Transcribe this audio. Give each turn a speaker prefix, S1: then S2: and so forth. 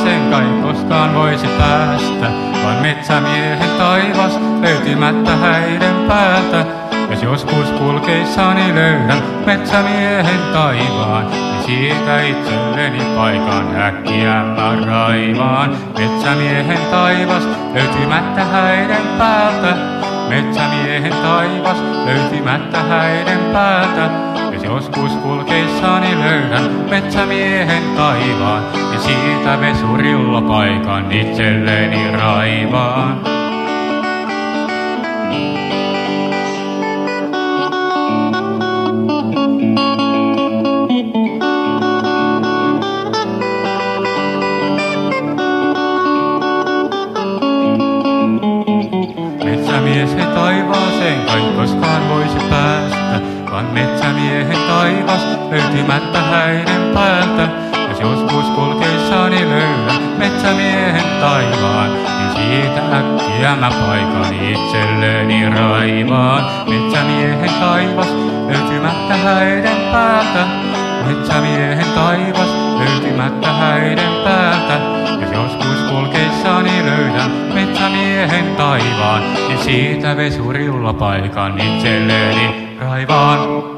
S1: taivaaseen kai koskaan voisi päästä, vaan metsämiehen taivas löytymättä häiden päältä. Jos joskus kulkeissani löydän metsämiehen taivaan, niin siitä itselleni paikan äkkiä mä raivaan. Metsämiehen taivas löytymättä häiden päältä, metsämiehen taivas löytymättä häiden päältä. Jos joskus kulkeissani löydän metsämiehen taivaan, niin siitä vesurilla paikan itselleni raivaan. Metsämies ei taivaaseen kai koskaan voisi päästä, vaan metsämiehen taivas löytymättä häiden päältä. Jos joskus kulkeissani löydän metsämiehen taivaan, niin siitä äkkiä mä paikan itselleni raivaan. Metsämiehen taivas löytymättä häiden päältä, metsämiehen taivas löytymättä häiden päältä. Jos joskus kulkeissani löydän metsämiehen taivaan, niin siitä vesurilla paikan itselleni raivaan.